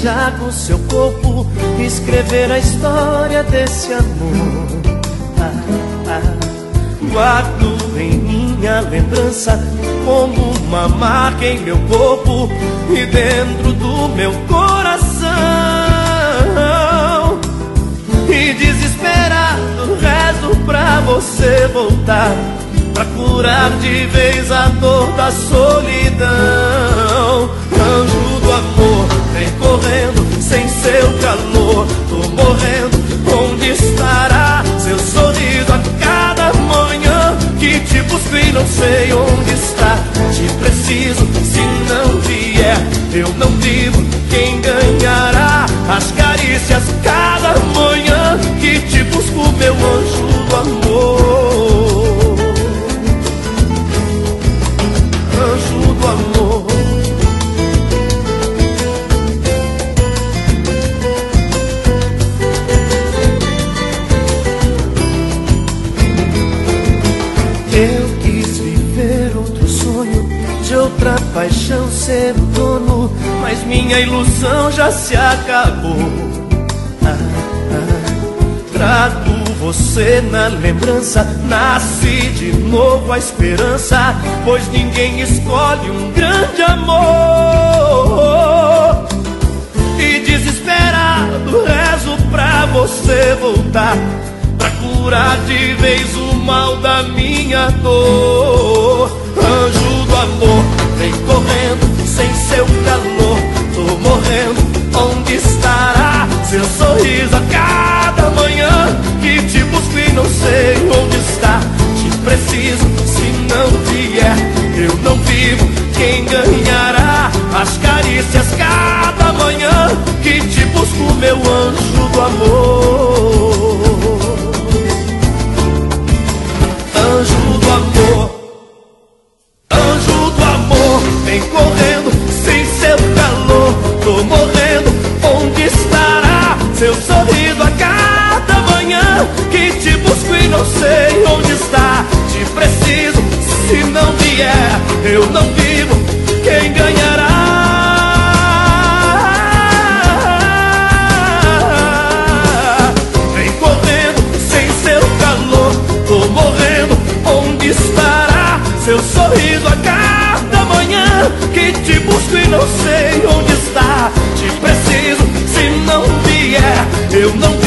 viajar com seu corpo, escrever a história desse amor. Guardo em minha lembrança como uma marca em meu corpo e dentro do meu coração. E desesperado rezo pra você voltar, pra curar de vez a dor da solidão. Anjo do amor, vem correndo sem seu calor. Tô morrendo, onde estará seu sorriso a cada manhã? Que te busco e não sei onde está. Te preciso, se não vier eu não vivo. Quem ganhará as carícias cada manhã? Que te busco, meu anjo do amor. Anjo do amor. Eu quis viver outro sonho, de outra paixão ser o dono, mas minha ilusão já se acabou. Trago você na lembrança, nasce de novo a esperança, pois ninguém escolhe um grande amor. E desesperado rezo pra você voltar, pra curar de vez o mal da minha dor. Anjo do amor, vem correndo sem seu calor. Tô morrendo, onde estará seu sorriso a cada manhã? Que te busco e não sei onde está. Te preciso, se não vier eu não vivo. Quem ganhará as carícias cada manhã? Que te busco, meu anjo do amor. Anjo do amor, anjo do amor, vem correndo sem seu calor. Tô morrendo, onde estará seu sorriso a cada manhã? Que te busco e não sei onde está. Te preciso, se não vier eu não vivo. Quem ganhará? Vem correndo sem seu calor. Tô morrendo, onde estará seu sorriso a cada manhã? Que te busco e não sei onde está. Te preciso, se não vier eu não